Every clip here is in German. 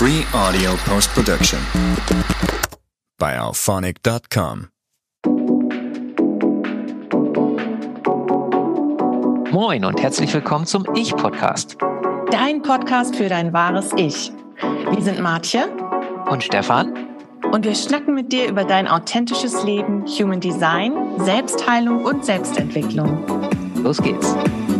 Free audio post-production by Auphonic.com. Moin und herzlich willkommen zum Ich-Podcast. Dein Podcast für dein wahres Ich. Wir sind Martje Und Stefan. Und wir schnacken mit dir über dein authentisches Leben, Human Design, Selbstheilung und Selbstentwicklung. Los geht's.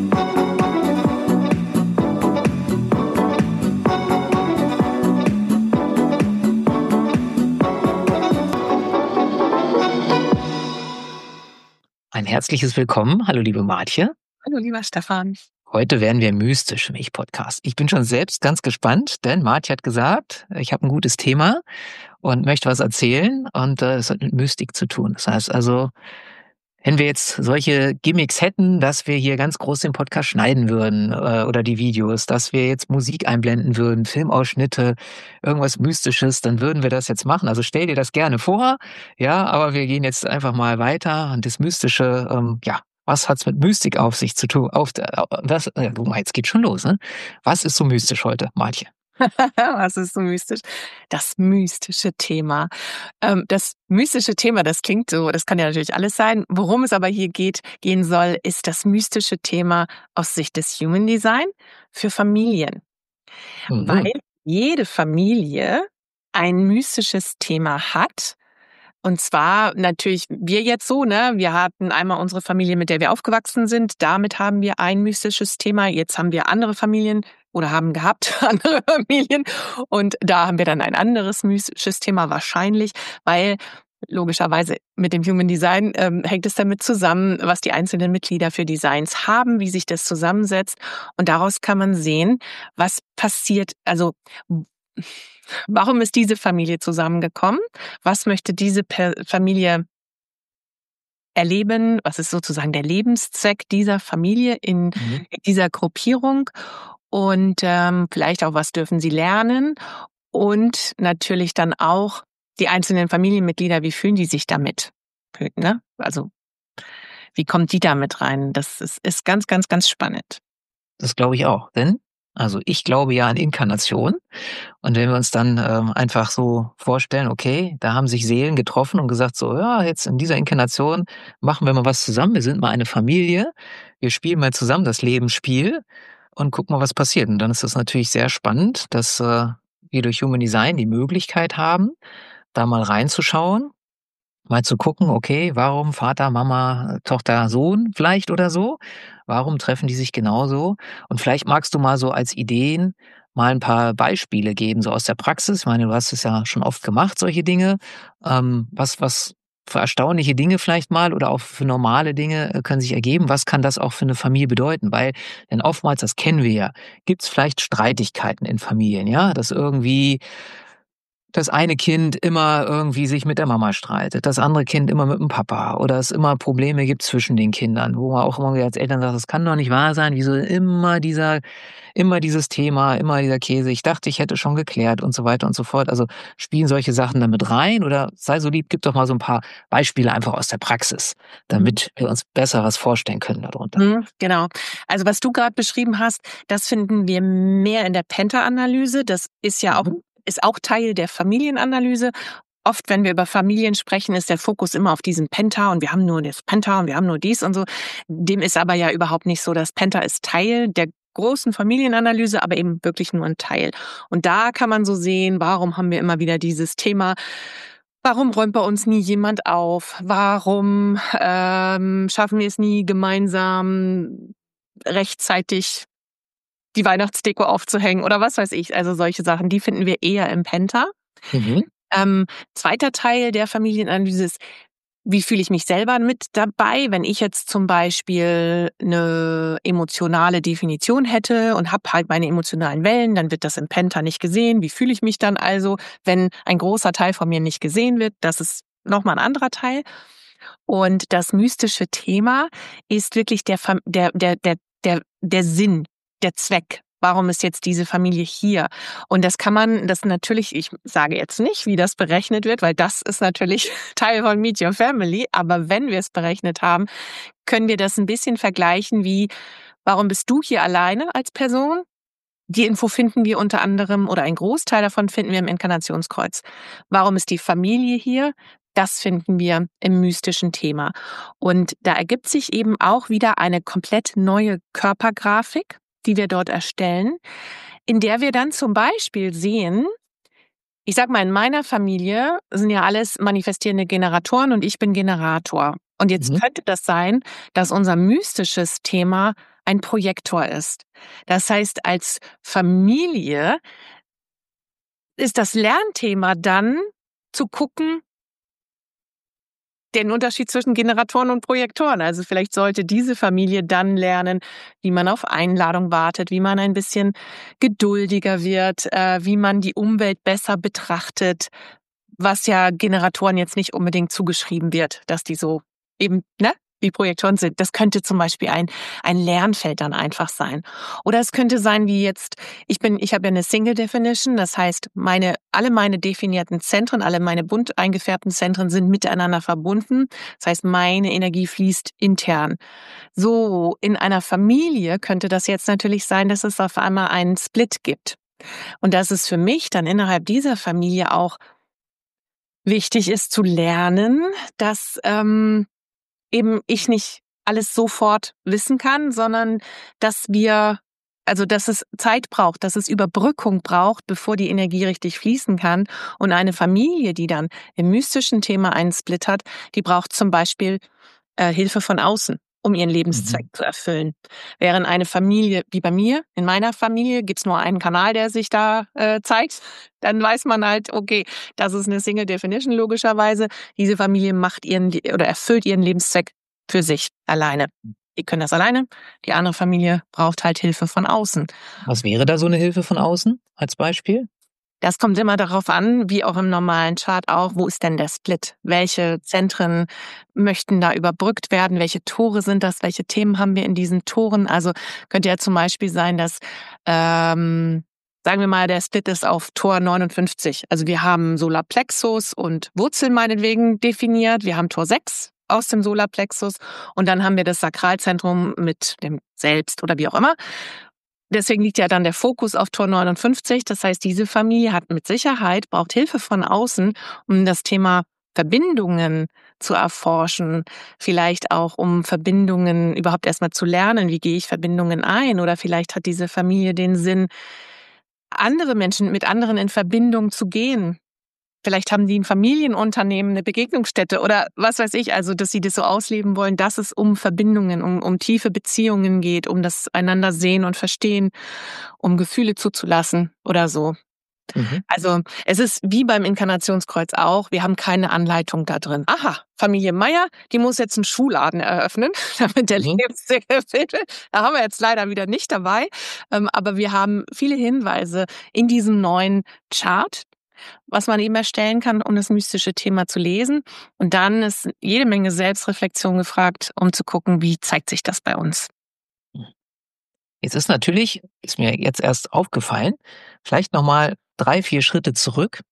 Ein herzliches Willkommen. Hallo liebe Martje. Hallo lieber Stefan. Heute werden wir mystisch im Ich-Podcast. Ich bin schon selbst ganz gespannt, denn Martje hat gesagt, ich habe ein gutes Thema und möchte was erzählen und es hat mit Mystik zu tun. Das heißt also, wenn wir jetzt solche Gimmicks hätten, dass wir hier ganz groß den Podcast schneiden würden oder die Videos, dass wir jetzt Musik einblenden würden, Filmausschnitte, irgendwas Mystisches, dann würden wir das jetzt machen. Also stell dir das gerne vor, ja, aber wir gehen jetzt einfach mal weiter und das Mystische, was hat's mit Mystik auf sich zu tun? Guck mal, jetzt geht's schon los, ne? Was ist so mystisch heute, Martje? Was ist so mystisch? Das mystische Thema. Das mystische Thema, das klingt so, das kann ja natürlich alles sein. Worum es aber hier gehen soll, ist das mystische Thema aus Sicht des Human Design für Familien. Mhm. Weil jede Familie ein mystisches Thema hat. Und zwar natürlich wir jetzt so, ne? Wir hatten einmal unsere Familie, mit der wir aufgewachsen sind. Damit haben wir ein mystisches Thema. Jetzt haben wir andere Familien oder haben gehabt andere Familien. Und da haben wir dann ein anderes mystisches Thema wahrscheinlich, weil logischerweise mit dem Human Design hängt es damit zusammen, was die einzelnen Mitglieder für Designs haben, wie sich das zusammensetzt. Und daraus kann man sehen, was passiert, also warum ist diese Familie zusammengekommen? Was möchte diese Familie erleben? Was ist sozusagen der Lebenszweck dieser Familie in dieser Gruppierung? Und vielleicht auch, was dürfen sie lernen? Und natürlich dann auch die einzelnen Familienmitglieder, wie fühlen die sich damit? Ne? Also wie kommt die damit rein? Das ist ganz, ganz, ganz spannend. Das glaube ich auch, denn ich glaube ja an Inkarnation. Und wenn wir uns dann einfach so vorstellen, okay, da haben sich Seelen getroffen und gesagt so, ja, jetzt in dieser Inkarnation machen wir mal was zusammen. Wir sind mal eine Familie. Wir spielen mal zusammen das Lebensspiel und gucken mal, was passiert. Und dann ist es natürlich sehr spannend, dass wir durch Human Design die Möglichkeit haben, da mal reinzuschauen, mal zu gucken, okay, warum Vater, Mama, Tochter, Sohn vielleicht oder so? Warum treffen die sich genauso? Und vielleicht magst du mal so als Ideen mal ein paar Beispiele geben, so aus der Praxis. Ich meine, du hast es ja schon oft gemacht, solche Dinge. Was für erstaunliche Dinge vielleicht mal oder auch für normale Dinge können sich ergeben. Was kann das auch für eine Familie bedeuten? Denn oftmals, das kennen wir ja, gibt es vielleicht Streitigkeiten in Familien, ja, dass irgendwie das eine Kind immer irgendwie sich mit der Mama streitet, das andere Kind immer mit dem Papa oder es immer Probleme gibt zwischen den Kindern, wo man auch immer als Eltern sagt, das kann doch nicht wahr sein, wieso immer dieses Thema, immer dieser Käse, ich dachte, ich hätte schon geklärt und so weiter und so fort. Also spielen solche Sachen damit rein oder sei so lieb, gib doch mal so ein paar Beispiele einfach aus der Praxis, damit wir uns besser was vorstellen können darunter. Genau. Also was du gerade beschrieben hast, das finden wir mehr in der Penta-Analyse. Das ist ja ist auch Teil der Familienanalyse. Oft, wenn wir über Familien sprechen, ist der Fokus immer auf diesem Penta und wir haben nur das Penta und wir haben nur dies und so. Dem ist aber ja überhaupt nicht so. Das Penta ist Teil der großen Familienanalyse, aber eben wirklich nur ein Teil. Und da kann man so sehen, warum haben wir immer wieder dieses Thema, warum räumt bei uns nie jemand auf? Warum schaffen wir es nie gemeinsam rechtzeitig die Weihnachtsdeko aufzuhängen oder was weiß ich. Also solche Sachen, die finden wir eher im Penta. Zweiter Teil der Familienanalyse ist, wie fühle ich mich selber mit dabei, wenn ich jetzt zum Beispiel eine emotionale Definition hätte und habe halt meine emotionalen Wellen, dann wird das im Penta nicht gesehen. Wie fühle ich mich dann also, wenn ein großer Teil von mir nicht gesehen wird? Das ist nochmal ein anderer Teil. Und das mystische Thema ist wirklich der Sinn, der Zweck. Warum ist jetzt diese Familie hier? Und das natürlich, ich sage jetzt nicht, wie das berechnet wird, weil das ist natürlich Teil von Meet Your Family. Aber wenn wir es berechnet haben, können wir das ein bisschen vergleichen wie, warum bist du hier alleine als Person? Die Info finden wir unter anderem oder ein Großteil davon finden wir im Inkarnationskreuz. Warum ist die Familie hier? Das finden wir im mystischen Thema. Und da ergibt sich eben auch wieder eine komplett neue Körpergrafik, die wir dort erstellen, in der wir dann zum Beispiel sehen, ich sag mal, in meiner Familie sind ja alles manifestierende Generatoren und ich bin Generator. Und jetzt könnte das sein, dass unser mystisches Thema ein Projektor ist. Das heißt, als Familie ist das Lernthema dann zu gucken, den Unterschied zwischen Generatoren und Projektoren. Also vielleicht sollte diese Familie dann lernen, wie man auf Einladung wartet, wie man ein bisschen geduldiger wird, wie man die Umwelt besser betrachtet, was ja Generatoren jetzt nicht unbedingt zugeschrieben wird, dass die so eben, wie Projektoren sind. Das könnte zum Beispiel ein Lernfeld dann einfach sein. Oder es könnte sein, wie jetzt, ich habe ja eine Single Definition, das heißt, alle meine definierten Zentren, alle meine bunt eingefärbten Zentren sind miteinander verbunden. Das heißt, meine Energie fließt intern. So, in einer Familie könnte das jetzt natürlich sein, dass es auf einmal einen Split gibt. Und dass es für mich dann innerhalb dieser Familie auch wichtig ist zu lernen, dass eben ich nicht alles sofort wissen kann, sondern dass es Zeit braucht, dass es Überbrückung braucht, bevor die Energie richtig fließen kann. Und eine Familie, die dann im mystischen Thema einen Split hat, die braucht zum Beispiel Hilfe von außen, um ihren Lebenszweck zu erfüllen. Während eine Familie, wie bei mir, in meiner Familie, gibt's nur einen Kanal, der sich da zeigt, dann weiß man halt, okay, das ist eine Single Definition logischerweise. Diese Familie erfüllt ihren Lebenszweck für sich alleine. Die können das alleine, die andere Familie braucht halt Hilfe von außen. Was wäre da so eine Hilfe von außen als Beispiel? Das kommt immer darauf an, wie auch im normalen Chart auch, wo ist denn der Split? Welche Zentren möchten da überbrückt werden? Welche Tore sind das? Welche Themen haben wir in diesen Toren? Also könnte ja zum Beispiel sein, dass, sagen wir mal, der Split ist auf Tor 59. Also wir haben Solarplexus und Wurzel meinetwegen definiert. Wir haben Tor 6 aus dem Solarplexus und dann haben wir das Sakralzentrum mit dem Selbst oder wie auch immer. Deswegen liegt ja dann der Fokus auf Tor 59. Das heißt, diese Familie braucht Hilfe von außen, um das Thema Verbindungen zu erforschen. Vielleicht auch, um Verbindungen überhaupt erstmal zu lernen. Wie gehe ich Verbindungen ein? Oder vielleicht hat diese Familie den Sinn, andere Menschen mit anderen in Verbindung zu gehen. Vielleicht haben die ein Familienunternehmen, eine Begegnungsstätte oder was weiß ich, also dass sie das so ausleben wollen, dass es um Verbindungen, um tiefe Beziehungen geht, um das einander sehen und verstehen, um Gefühle zuzulassen oder so. Also es ist wie beim Inkarnationskreuz auch, wir haben keine Anleitung da drin. Aha, Familie Meier, die muss jetzt einen Schuhladen eröffnen, damit der Lebenszweck erfüllt wird. Da haben wir jetzt leider wieder nicht dabei, aber wir haben viele Hinweise in diesem neuen Chart, was man eben erstellen kann, um das mystische Thema zu lesen. Und dann ist jede Menge Selbstreflexion gefragt, um zu gucken, wie zeigt sich das bei uns. Jetzt ist mir jetzt erst aufgefallen, vielleicht nochmal 3-4 Schritte zurück.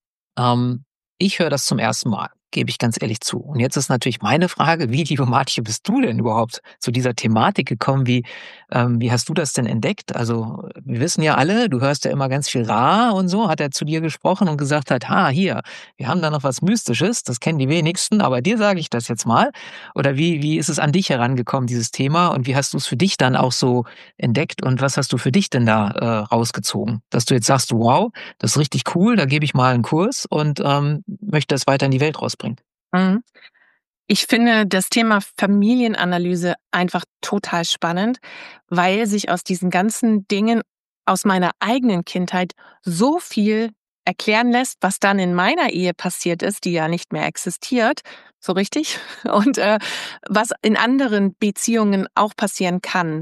Ich höre das zum ersten Mal, gebe ich ganz ehrlich zu. Und jetzt ist natürlich meine Frage, wie, liebe Martje, bist du denn überhaupt zu dieser Thematik gekommen? Wie hast du das denn entdeckt? Also wir wissen ja alle, du hörst ja immer ganz viel Ra und so. Hat er zu dir gesprochen und gesagt hat, hier, wir haben da noch was Mystisches, das kennen die wenigsten, aber dir sage ich das jetzt mal. Oder wie ist es an dich herangekommen, dieses Thema? Und wie hast du es für dich dann auch so entdeckt? Und was hast du für dich denn da rausgezogen? Dass du jetzt sagst, wow, das ist richtig cool, da gebe ich mal einen Kurs und möchte das weiter in die Welt rausbringen. Ich finde das Thema Familienanalyse einfach total spannend, weil sich aus diesen ganzen Dingen aus meiner eigenen Kindheit so viel erklären lässt, was dann in meiner Ehe passiert ist, die ja nicht mehr existiert, so richtig, und was in anderen Beziehungen auch passieren kann.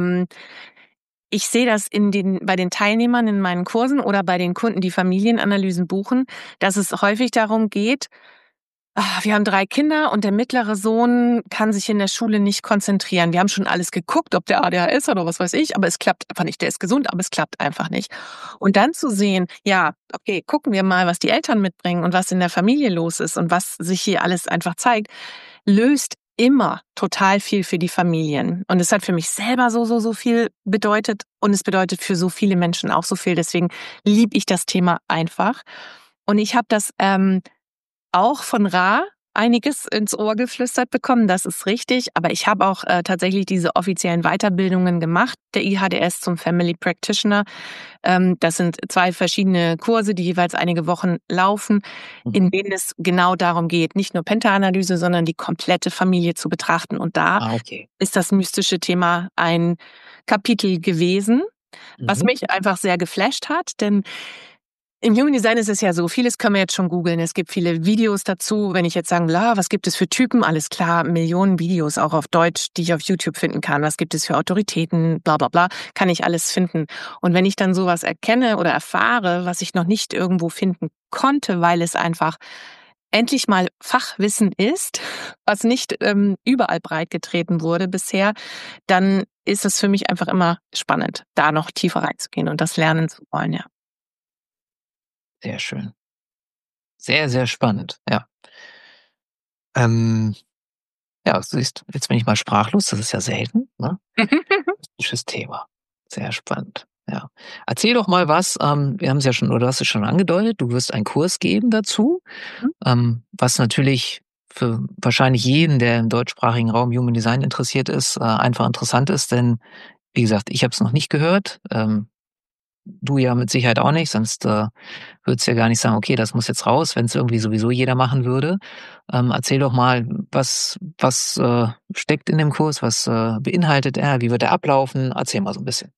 Ich sehe das bei den Teilnehmern in meinen Kursen oder bei den Kunden, die Familienanalysen buchen, dass es häufig darum geht, wir haben 3 Kinder und der mittlere Sohn kann sich in der Schule nicht konzentrieren. Wir haben schon alles geguckt, ob der ADHS hat oder was weiß ich, aber es klappt einfach nicht. Der ist gesund, aber es klappt einfach nicht. Und dann zu sehen, ja, okay, gucken wir mal, was die Eltern mitbringen und was in der Familie los ist und was sich hier alles einfach zeigt, löst immer total viel für die Familien. Und es hat für mich selber so viel bedeutet und es bedeutet für so viele Menschen auch so viel. Deswegen liebe ich das Thema einfach. Und ich habe das auch von Ra einiges ins Ohr geflüstert bekommen, das ist richtig. Aber ich habe auch tatsächlich diese offiziellen Weiterbildungen gemacht, der IHDS zum Family Practitioner. Das sind 2 verschiedene Kurse, die jeweils einige Wochen laufen, in denen es genau darum geht, nicht nur Penta-Analyse, sondern die komplette Familie zu betrachten. Und da ist das mystische Thema ein Kapitel gewesen, was mich einfach sehr geflasht hat, denn im Human Design ist es ja so, vieles können wir jetzt schon googeln. Es gibt viele Videos dazu. Wenn ich jetzt sagen, was gibt es für Typen? Alles klar, Millionen Videos, auch auf Deutsch, die ich auf YouTube finden kann. Was gibt es für Autoritäten? Bla bla bla, kann ich alles finden. Und wenn ich dann sowas erkenne oder erfahre, was ich noch nicht irgendwo finden konnte, weil es einfach endlich mal Fachwissen ist, was nicht überall breitgetreten wurde bisher, dann ist es für mich einfach immer spannend, da noch tiefer reinzugehen und das lernen zu wollen, ja. Sehr schön. Sehr, sehr spannend, ja. Ja, siehst, jetzt bin ich mal sprachlos, das ist ja selten, ne? Mystisches Thema. Sehr spannend, ja. Erzähl doch mal was, wir haben es ja schon, oder du hast es schon angedeutet, du wirst einen Kurs geben dazu, was natürlich für wahrscheinlich jeden, der im deutschsprachigen Raum Human Design interessiert ist, einfach interessant ist, denn wie gesagt, ich habe es noch nicht gehört, du ja mit Sicherheit auch nicht, sonst würdest du ja gar nicht sagen, okay, das muss jetzt raus, wenn es irgendwie sowieso jeder machen würde. Erzähl doch mal, was steckt in dem Kurs, was beinhaltet er, wie wird er ablaufen? Erzähl mal so ein bisschen.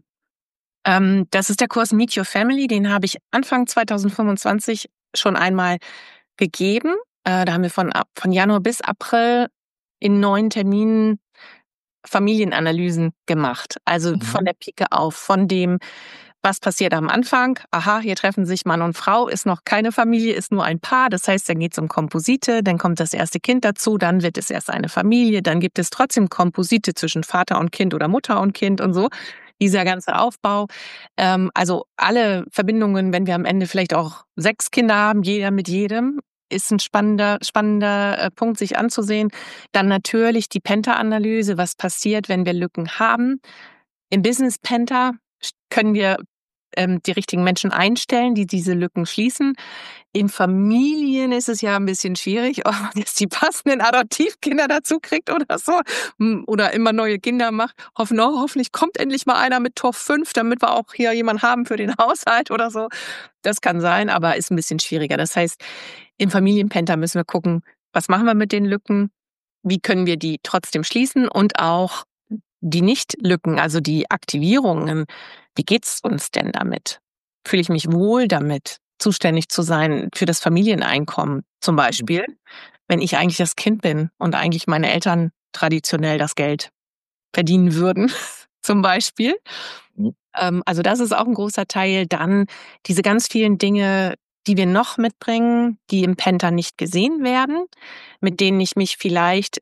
Das ist der Kurs Meet Your Family, den habe ich Anfang 2025 schon einmal gegeben. Da haben wir von Januar bis April in 9 Terminen Familienanalysen gemacht. Also von der Pike auf, von dem, was passiert am Anfang? Aha, hier treffen sich Mann und Frau, ist noch keine Familie, ist nur ein Paar. Das heißt, dann geht es um Komposite, dann kommt das erste Kind dazu, dann wird es erst eine Familie, dann gibt es trotzdem Komposite zwischen Vater und Kind oder Mutter und Kind und so. Dieser ganze Aufbau. Also alle Verbindungen, wenn wir am Ende vielleicht auch 6 Kinder haben, jeder mit jedem, ist ein spannender Punkt, sich anzusehen. Dann natürlich die Penta-Analyse, was passiert, wenn wir Lücken haben. Im Business Penta können wir die richtigen Menschen einstellen, die diese Lücken schließen. In Familien ist es ja ein bisschen schwierig, ob man jetzt die passenden Adoptivkinder dazu kriegt oder so. Oder immer neue Kinder macht. Hoffentlich kommt endlich mal einer mit Top 5, damit wir auch hier jemanden haben für den Haushalt oder so. Das kann sein, aber ist ein bisschen schwieriger. Das heißt, im Familienpenta müssen wir gucken, was machen wir mit den Lücken? Wie können wir die trotzdem schließen? Und auch die Nicht-Lücken, also die Aktivierungen, wie geht's uns denn damit? Fühle ich mich wohl damit, zuständig zu sein für das Familieneinkommen zum Beispiel, wenn ich eigentlich das Kind bin und eigentlich meine Eltern traditionell das Geld verdienen würden, zum Beispiel. Also das ist auch ein großer Teil. Dann diese ganz vielen Dinge, die wir noch mitbringen, die im Penta nicht gesehen werden, mit denen ich mich vielleicht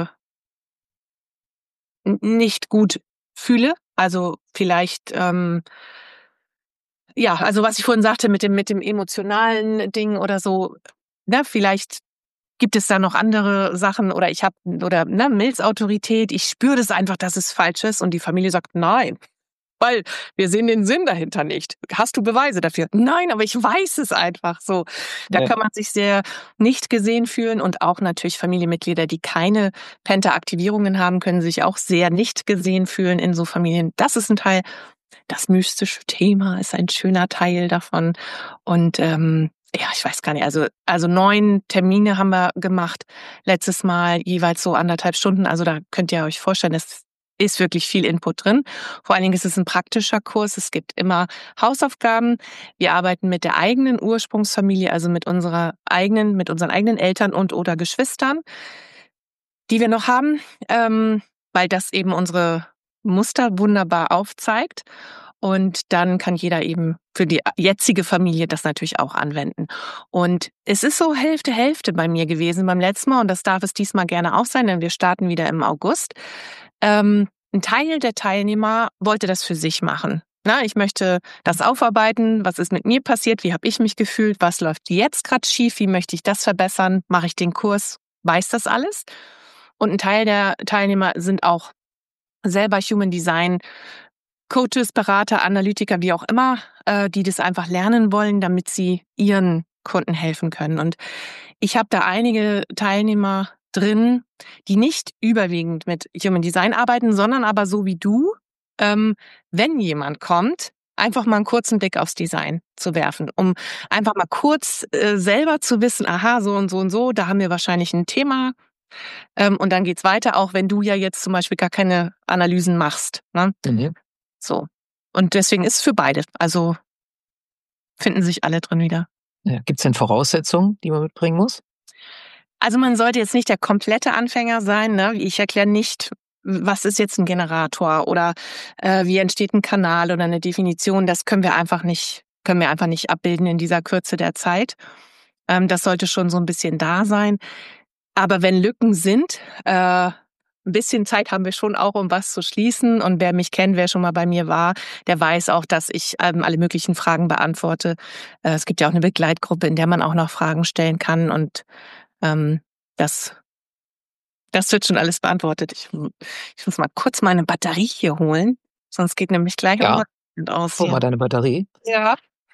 nicht gut fühle. Also vielleicht, also was ich vorhin sagte mit dem emotionalen Ding oder so, ne, vielleicht gibt es da noch andere Sachen oder Milzautorität, ich spüre das einfach, dass es falsch ist und die Familie sagt, nein, weil wir sehen den Sinn dahinter nicht. Hast du Beweise dafür? Nein, aber ich weiß es einfach so. Da kann man sich sehr nicht gesehen fühlen und auch natürlich Familienmitglieder, die keine Penta-Aktivierungen haben, können sich auch sehr nicht gesehen fühlen in so Familien. Das ist ein Teil. Das mystische Thema ist ein schöner Teil davon. Und ich weiß gar nicht, also 9 Termine haben wir gemacht, letztes Mal jeweils so 1,5 Stunden. Also da könnt ihr euch vorstellen, es ist wirklich viel Input drin. Vor allen Dingen ist es ein praktischer Kurs. Es gibt immer Hausaufgaben. Wir arbeiten mit der eigenen Ursprungsfamilie, also mit unseren eigenen Eltern und oder Geschwistern, die wir noch haben, weil das eben unsere Muster wunderbar aufzeigt. Und dann kann jeder eben für die jetzige Familie das natürlich auch anwenden. Und es ist so Hälfte bei mir gewesen beim letzten Mal und das darf es diesmal gerne auch sein, denn wir starten wieder im August. Ein Teil der Teilnehmer wollte das für sich machen. Na, ich möchte das aufarbeiten. Was ist mit mir passiert? Wie habe ich mich gefühlt? Was läuft jetzt gerade schief? Wie möchte ich das verbessern? Mache ich den Kurs? Weiß das alles? Und ein Teil der Teilnehmer sind auch selber Human Design Coaches, Berater, Analytiker, wie auch immer, die das einfach lernen wollen, damit sie ihren Kunden helfen können. Und ich habe da einige Teilnehmer drin, die nicht überwiegend mit Human Design arbeiten, sondern aber so wie du, wenn jemand kommt, einfach mal einen kurzen Blick aufs Design zu werfen, um einfach mal kurz selber zu wissen, aha, so und so, da haben wir wahrscheinlich ein Thema. Und dann geht's weiter, auch wenn du ja jetzt zum Beispiel gar keine Analysen machst. Ne? Mhm. So. Und deswegen ist es für beide. Also finden sich alle drin wieder. Ja. Gibt es denn Voraussetzungen, die man mitbringen muss? Also man sollte jetzt nicht der komplette Anfänger sein. Ne? Ich erkläre nicht, was ist jetzt ein Generator oder wie entsteht ein Kanal oder eine Definition. Das können wir einfach nicht abbilden in dieser Kürze der Zeit. Das sollte schon so ein bisschen da sein. Aber wenn Lücken sind, ein bisschen Zeit haben wir schon auch, um was zu schließen. Und wer mich kennt, wer schon mal bei mir war, der weiß auch, dass ich alle möglichen Fragen beantworte. Es gibt ja auch eine Begleitgruppe, in der man auch noch Fragen stellen kann. Und das wird schon alles beantwortet. Ich muss mal kurz meine Batterie hier holen. Sonst geht nämlich gleich Ja. unser aus Hol hier. mal deine Batterie. Ja.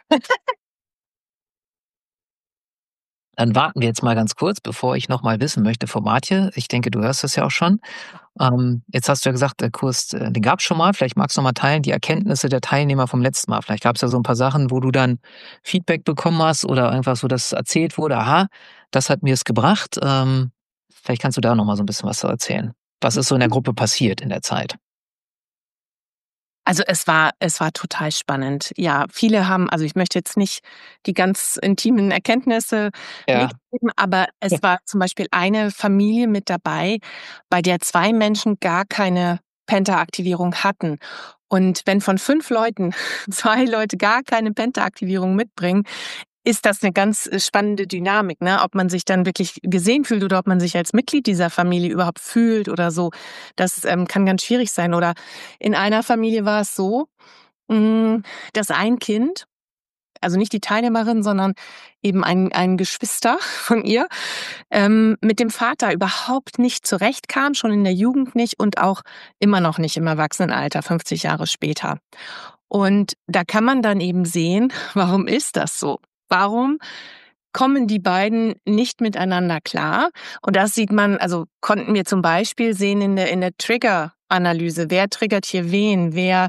Dann warten wir jetzt mal ganz kurz, bevor ich noch mal wissen möchte von Martje. Ich denke, du hörst das ja auch schon. Jetzt hast du ja gesagt, der Kurs, den gab es schon mal. Vielleicht magst du noch mal teilen, die Erkenntnisse der Teilnehmer vom letzten Mal. Vielleicht gab es ja so ein paar Sachen, wo du dann Feedback bekommen hast oder einfach so, dass erzählt wurde, aha, das hat mir es gebracht. Vielleicht kannst du da noch mal so ein bisschen was zu erzählen. Was ist so in der Gruppe passiert in der Zeit? Also es war total spannend. Ja, viele haben, also ich möchte jetzt nicht die ganz intimen Erkenntnisse mitgeben, aber es war zum Beispiel eine Familie mit dabei, bei der 2 Menschen gar keine Penta-Aktivierung hatten. Und wenn von 5 Leuten 2 Leute gar keine Penta-Aktivierung mitbringen, ist das eine ganz spannende Dynamik, ne? Ob man sich dann wirklich gesehen fühlt oder ob man sich als Mitglied dieser Familie überhaupt fühlt oder so. Das kann ganz schwierig sein. Oder in einer Familie war es so, dass ein Kind, also nicht die Teilnehmerin, sondern eben ein Geschwister von ihr, mit dem Vater überhaupt nicht zurechtkam, schon in der Jugend nicht und auch immer noch nicht im Erwachsenenalter, 50 Jahre später. Und da kann man dann eben sehen, warum ist das so? Warum kommen die beiden nicht miteinander klar? Und das sieht man, also konnten wir zum Beispiel sehen in der Trigger-Analyse. Wer triggert hier wen? Wer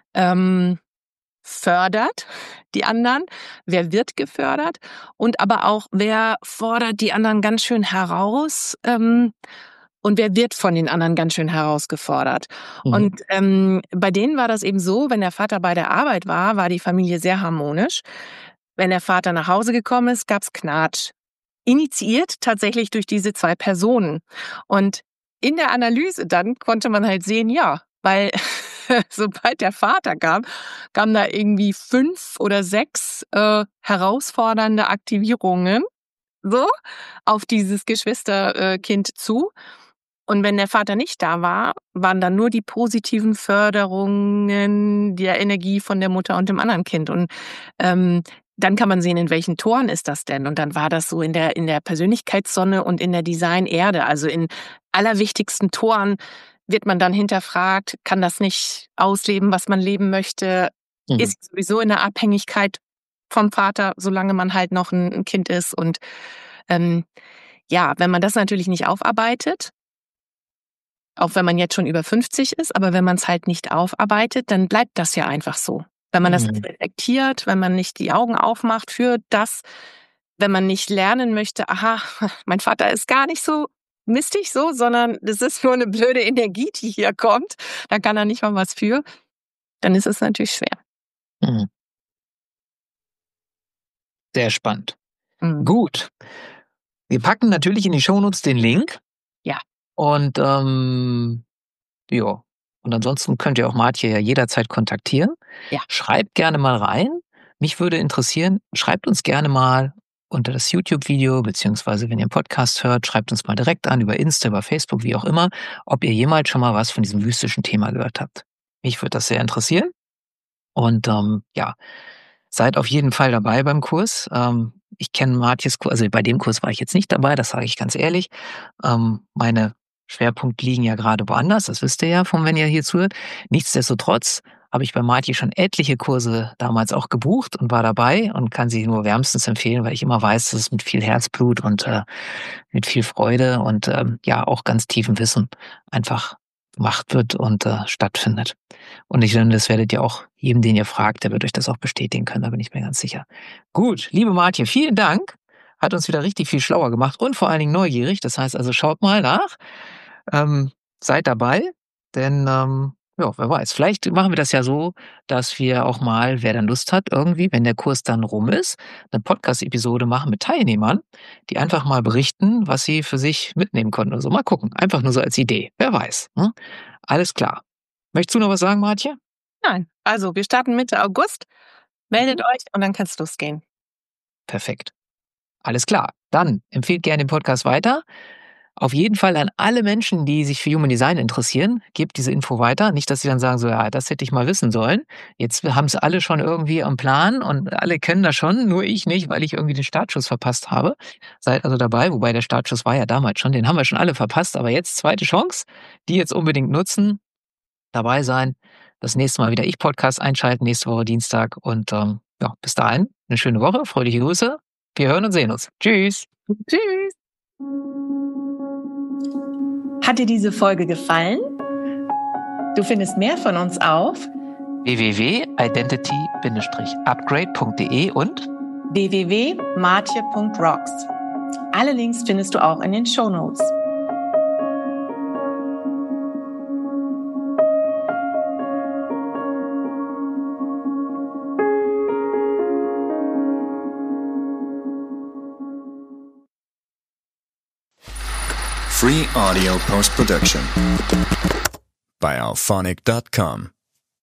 fördert die anderen? Wer wird gefördert? Und aber auch, wer fordert die anderen ganz schön heraus? Und wer wird von den anderen ganz schön herausgefordert? Mhm. Und bei denen war das eben so, wenn der Vater bei der Arbeit war die Familie sehr harmonisch. Wenn der Vater nach Hause gekommen ist, gab's Knatsch. Initiiert tatsächlich durch diese 2 Personen. Und in der Analyse dann konnte man halt sehen, ja, weil sobald der Vater kam, kamen da irgendwie 5 oder 6 herausfordernde Aktivierungen so auf dieses Geschwisterkind zu. Und wenn der Vater nicht da war, waren dann nur die positiven Förderungen der Energie von der Mutter und dem anderen Kind. Und dann kann man sehen, in welchen Toren ist das denn? Und dann war das so in der Persönlichkeitssonne und in der Designerde. Also in allerwichtigsten Toren wird man dann hinterfragt, kann das nicht ausleben, was man leben möchte? Mhm. Ist sowieso in der Abhängigkeit vom Vater, solange man halt noch ein Kind ist. Und ja, wenn man das natürlich nicht aufarbeitet, auch wenn man jetzt schon über 50 ist, aber wenn man es halt nicht aufarbeitet, dann bleibt das ja einfach so. Wenn man das nicht reflektiert, wenn man nicht die Augen aufmacht für das, wenn man nicht lernen möchte, aha, mein Vater ist gar nicht so mistig so, sondern das ist nur eine blöde Energie, die hier kommt, da kann er nicht mal was für, dann ist es natürlich schwer. Mhm. Sehr spannend. Mhm. Gut. Wir packen natürlich in die Shownotes den Link. Ja. Und ja. Und ansonsten könnt ihr auch Martje ja jederzeit kontaktieren. Ja. Schreibt gerne mal rein. Mich würde interessieren, schreibt uns gerne mal unter das YouTube-Video, beziehungsweise wenn ihr einen Podcast hört, schreibt uns mal direkt an, über Insta, über Facebook, wie auch immer, ob ihr jemals schon mal was von diesem mystischen Thema gehört habt. Mich würde das sehr interessieren. Und ja, seid auf jeden Fall dabei beim Kurs. Ich kenne Martjes Kurs, also bei dem Kurs war ich jetzt nicht dabei, das sage ich ganz ehrlich. Meine Schwerpunkt liegen ja gerade woanders, das wisst ihr ja, von wenn ihr hier zuhört. Nichtsdestotrotz habe ich bei Marti schon etliche Kurse damals auch gebucht und war dabei und kann sie nur wärmstens empfehlen, weil ich immer weiß, dass es mit viel Herzblut und mit viel Freude und auch ganz tiefem Wissen einfach gemacht wird und stattfindet. Und ich finde, das werdet ihr auch jedem, den ihr fragt, der wird euch das auch bestätigen können, da bin ich mir ganz sicher. Gut, liebe Marti, vielen Dank. Hat uns wieder richtig viel schlauer gemacht und vor allen Dingen neugierig. Das heißt also, schaut mal nach. Seid dabei, denn wer weiß, vielleicht machen wir das ja so, dass wir auch mal, wer dann Lust hat, irgendwie, wenn der Kurs dann rum ist, eine Podcast-Episode machen mit Teilnehmern, die einfach mal berichten, was sie für sich mitnehmen konnten oder so. Mal gucken, einfach nur so als Idee. Wer weiß. Hm? Alles klar. Möchtest du noch was sagen, Martje? Nein, also wir starten Mitte August. Meldet euch und dann kann es losgehen. Perfekt. Alles klar. Dann empfehlt gerne den Podcast weiter. Auf jeden Fall an alle Menschen, die sich für Human Design interessieren, gebt diese Info weiter. Nicht, dass sie dann sagen, so, ja, das hätte ich mal wissen sollen. Jetzt haben es alle schon irgendwie am Plan und alle können das schon, nur ich nicht, weil ich irgendwie den Startschuss verpasst habe. Seid also dabei, wobei der Startschuss war ja damals schon, den haben wir schon alle verpasst, aber jetzt zweite Chance, die jetzt unbedingt nutzen, dabei sein, das nächste Mal wieder Ich-Podcast einschalten, nächste Woche Dienstag und bis dahin, eine schöne Woche, fröhliche Grüße, wir hören und sehen uns. Tschüss. Tschüss. Hat dir diese Folge gefallen? Du findest mehr von uns auf www.identity-upgrade.de und www.martje.rocks. Alle Links findest du auch in den Shownotes. Free audio post-production by alphonic.com.